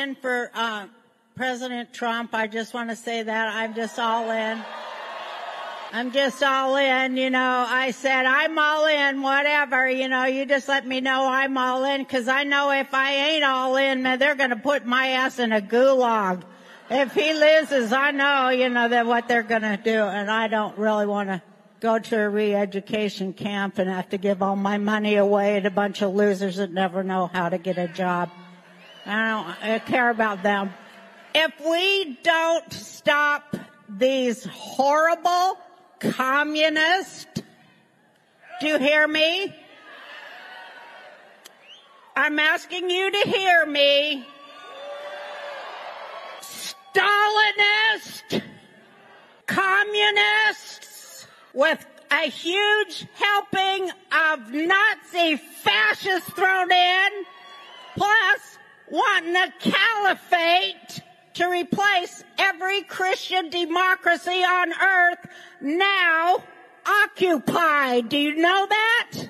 in for President Trump. I just want to say that. I'm just all in. I'm just all in, you know. I said, I'm all in, whatever, you know. You just let me know I'm all in, because I know if I ain't all in, man, they're going to put my ass in a gulag. If he loses, I know, you know, that what they're going to do, and I don't really want to go to a re-education camp and have to give all my money away to a bunch of losers that never know how to get a job. I care about them. If we don't stop these horrible communists, do you hear me? I'm asking you to hear me. Stalinist communists with a huge helping of Nazi fascists thrown in, plus wanting a caliphate to replace every Christian democracy on earth, now occupied. Do you know that?